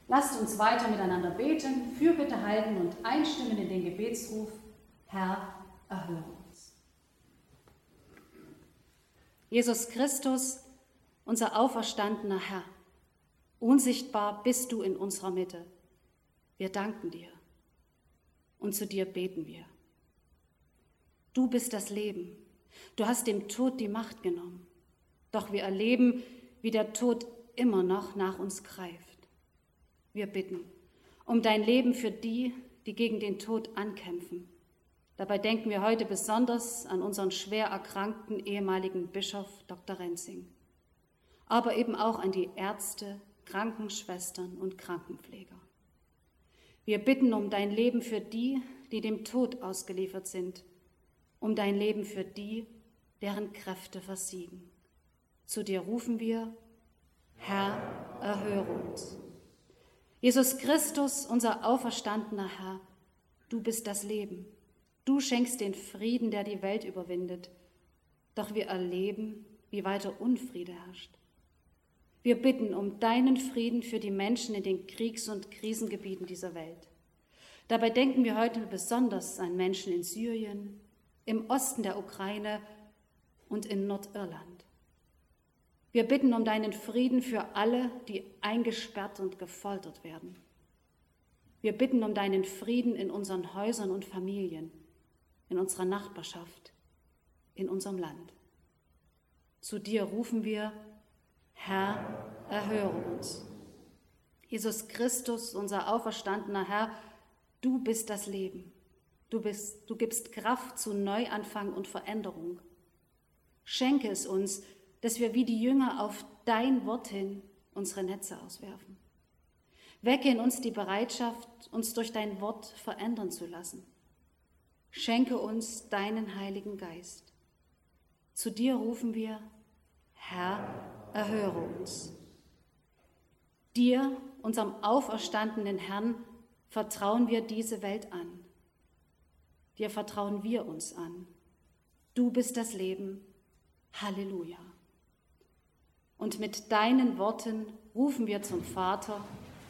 Lasst uns weiter miteinander beten, Fürbitte halten und einstimmen in den Gebetsruf: Herr, erhöre uns. Jesus Christus, unser auferstandener Herr, unsichtbar bist du in unserer Mitte. Wir danken dir und zu dir beten wir. Du bist das Leben. Du hast dem Tod die Macht genommen. Doch wir erleben, wie der Tod immer noch nach uns greift. Wir bitten um dein Leben für die, die gegen den Tod ankämpfen. Dabei denken wir heute besonders an unseren schwer erkrankten ehemaligen Bischof Dr. Renzing, aber eben auch an die Ärzte, Krankenschwestern und Krankenpfleger. Wir bitten um dein Leben für die, die dem Tod ausgeliefert sind, um dein Leben für die, deren Kräfte versiegen. Zu dir rufen wir: Herr, erhöre uns. Jesus Christus, unser auferstandener Herr, du bist das Leben. Du schenkst den Frieden, der die Welt überwindet. Doch wir erleben, wie weiter Unfriede herrscht. Wir bitten um deinen Frieden für die Menschen in den Kriegs- und Krisengebieten dieser Welt. Dabei denken wir heute besonders an Menschen in Syrien, im Osten der Ukraine und in Nordirland. Wir bitten um deinen Frieden für alle, die eingesperrt und gefoltert werden. Wir bitten um deinen Frieden in unseren Häusern und Familien, in unserer Nachbarschaft, in unserem Land. Zu dir rufen wir: Herr, erhöre uns. Jesus Christus, unser auferstandener Herr, du bist das Leben. Du gibst Kraft zu Neuanfang und Veränderung. Schenke es uns, dass wir wie die Jünger auf dein Wort hin unsere Netze auswerfen. Wecke in uns die Bereitschaft, uns durch dein Wort verändern zu lassen. Schenke uns deinen Heiligen Geist. Zu dir rufen wir: Herr, erhöre uns. Dir, unserem auferstandenen Herrn, vertrauen wir diese Welt an. Dir vertrauen wir uns an. Du bist das Leben. Halleluja. Und mit deinen Worten rufen wir zum Vater: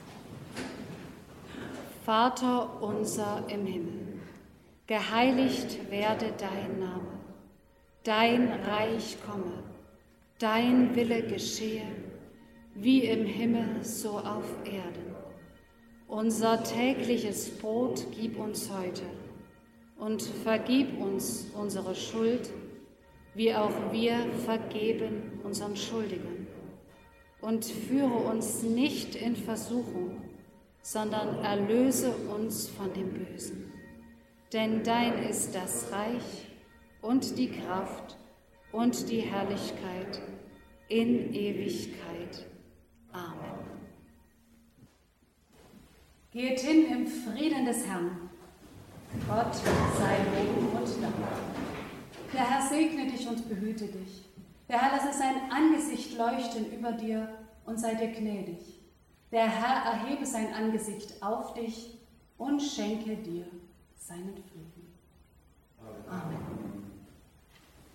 Vater unser im Himmel, geheiligt werde dein Name, dein Reich komme, dein Wille geschehe, wie im Himmel so auf Erden. Unser tägliches Brot gib uns heute und vergib uns unsere Schuld, wie auch wir vergeben unseren Schuldigern. Und führe uns nicht in Versuchung, sondern erlöse uns von dem Bösen. Denn dein ist das Reich und die Kraft und die Herrlichkeit in Ewigkeit. Amen. Geht hin im Frieden des Herrn. Gott sei Lob und Dank. Der Herr segne dich und behüte dich. Der Herr lasse sein Angesicht leuchten über dir und sei dir gnädig. Der Herr erhebe sein Angesicht auf dich und schenke dir seinen Frieden. Amen.